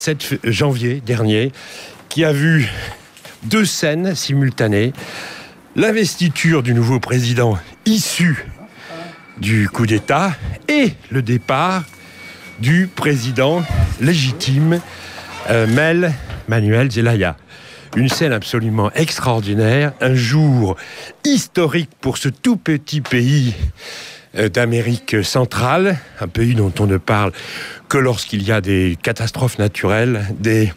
27 janvier dernier, qui a vu 2 scènes simultanées. L'investiture du nouveau président issu du coup d'État et le départ du président légitime Manuel Zelaya. Une scène absolument extraordinaire, un jour historique pour ce tout petit pays d'Amérique centrale, un pays dont on ne parle que lorsqu'il y a des catastrophes naturelles, des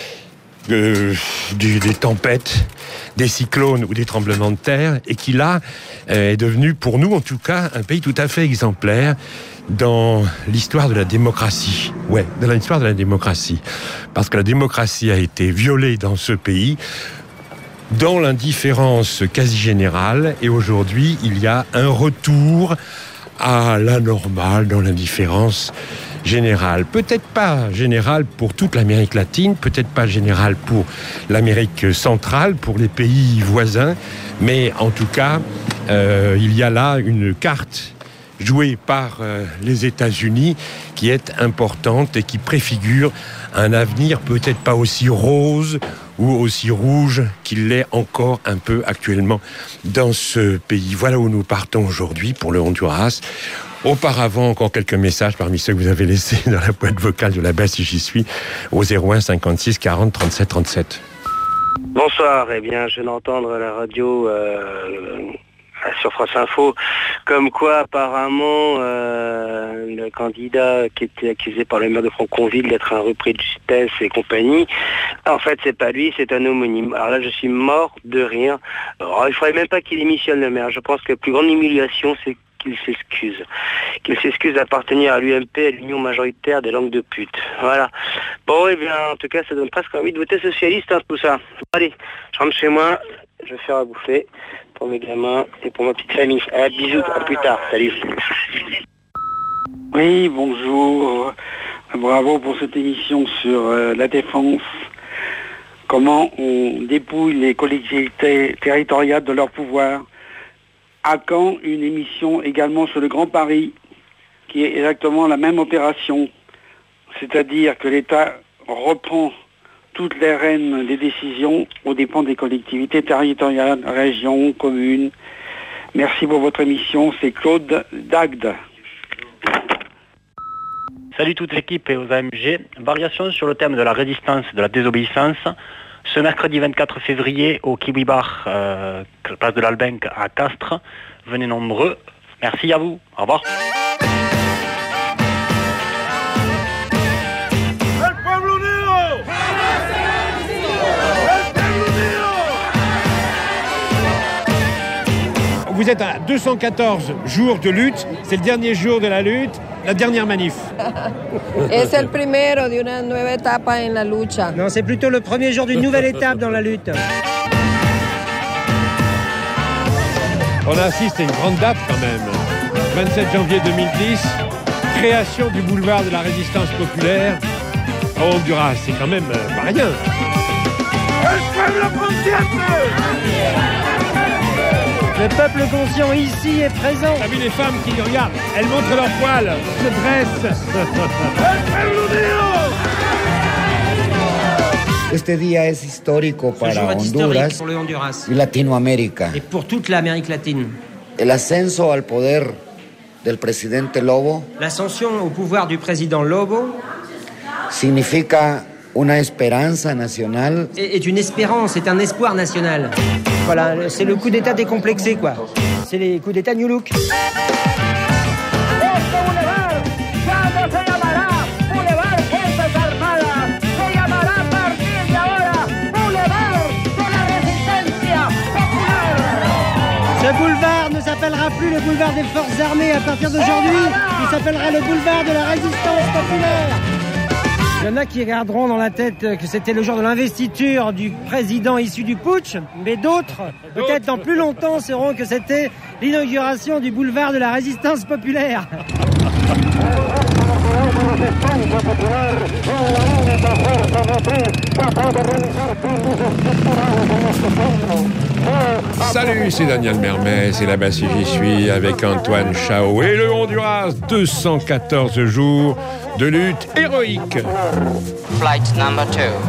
tempêtes, des cyclones ou des tremblements de terre, et qui là est devenu, pour nous en tout cas, un pays tout à fait exemplaire dans l'histoire de la démocratie. Ouais, dans l'histoire de la démocratie. Parce que la démocratie a été violée dans ce pays, dans l'indifférence quasi générale, et aujourd'hui, il y a un retour à la normale dans l'indifférence générale. Peut-être pas générale pour toute l'Amérique latine, peut-être pas générale pour l'Amérique centrale, pour les pays voisins, mais en tout cas, il y a là une carte jouée par les États-Unis qui est importante et qui préfigure un avenir peut-être pas aussi rose ou aussi rouge qu'il l'est encore un peu actuellement dans ce pays. Voilà où nous partons aujourd'hui pour le Honduras. Auparavant, encore quelques messages parmi ceux que vous avez laissés dans la boîte vocale de la baisse si j'y suis, au 01 56 40 37 37. Bonsoir, eh bien je viens d'entendre à la radio sur France Info, comme quoi apparemment le candidat qui était accusé par le maire de Franconville d'être un repris de justesse et compagnie, en fait c'est pas lui, c'est un homonyme. Alors là je suis mort de rire. Alors, il faudrait même pas qu'il démissionne le maire. Je pense que la plus grande humiliation c'est qu'il s'excuse d'appartenir à l'UMP, à l'Union majoritaire des langues de pute. Voilà. Bon, eh bien, en tout cas, ça donne presque envie de voter socialiste, hein, tout ça. Allez, je rentre chez moi, je vais faire à bouffer pour mes gamins et pour ma petite famille. Allez, bisous, à plus tard, salut. Oui, bonjour. Bravo pour cette émission sur la défense. Comment on dépouille les collectivités territoriales de leur pouvoir. À quand une émission également sur le Grand Paris, qui est exactement la même opération, c'est-à-dire que l'État reprend toutes les rênes des décisions aux dépens des collectivités territoriales, régions, communes. Merci pour votre émission, c'est Claude Dagde. Salut toute l'équipe et aux AMG. Variation sur le thème de la résistance et de la désobéissance. Ce mercredi 24 février au Kiwi Bar, place de l'Albenque à Castres. Venez nombreux. Merci à vous. Au revoir. Vous êtes à 214 jours de lutte. C'est le dernier jour de la lutte, la dernière manif. Es el primero de una nueva etapa en la lucha. Non, c'est plutôt le premier jour d'une nouvelle étape dans la lutte. On assiste à une grande date quand même. 27 janvier 2010, création du boulevard de la résistance populaire au Honduras. C'est quand même pas rien. Le peuple conscient ici est présent. T'as vu les femmes qui regardent, elles montrent leurs poils, se dressent. Este día es histórico para Honduras y Latinoamérica. Et pour toute l'Amérique latine. El ascenso al poder del presidente Lobo L'ascension au pouvoir du président Lobo significa una esperanza nacional. est une espérance, c'est un espoir national. Voilà, c'est le coup d'État décomplexé, quoi. C'est les coups d'État New Look. Ce boulevard ne s'appellera plus le boulevard des forces armées à partir d'aujourd'hui. Il s'appellera le boulevard de la résistance populaire. Il y en a qui garderont dans la tête que c'était le jour de l'investiture du président issu du putsch, mais d'autres, peut-être dans plus longtemps, sauront que c'était l'inauguration du boulevard de la résistance populaire. Salut, c'est Daniel Mermet, c'est là-bas si j'y suis avec Antoine Chao et le Honduras, 214 jours de lutte héroïque. Flight number 2.